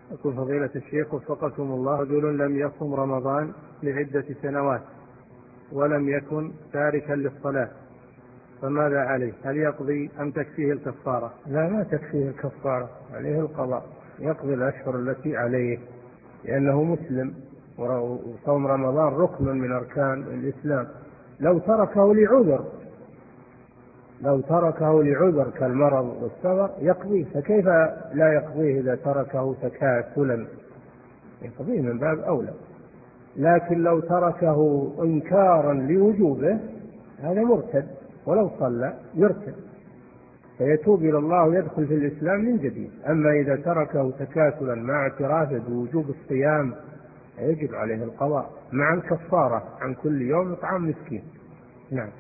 يقول فضيلة الشيخ وفقكم الله، رجل لم يصم رمضان لعدة سنوات ولم يكن تاركا للصلاة، فماذا عليه؟ هل يقضي أم تكفيه الكفارة؟ لا، ما تكفيه الكفارة، عليه القضاء، يقضي الأشهر التي عليه لأنه مسلم، وصوم رمضان ركن من أركان الإسلام. لو تركه لعذر كالمرض والسفر يقضيه، فكيف لا يقضيه إذا تركه تكاسلا؟ يقضيه من باب أولى. لكن لو تركه إنكارا لوجوبه هذا مرتد، ولو صلى يرتد، فيتوب إلى الله ويدخل في الإسلام من جديد. أما إذا تركه تكاسلا مع اعترافه بوجوب الصيام يجب عليه القضاء مع الكفارة عن كل يوم إطعام مسكين. نعم.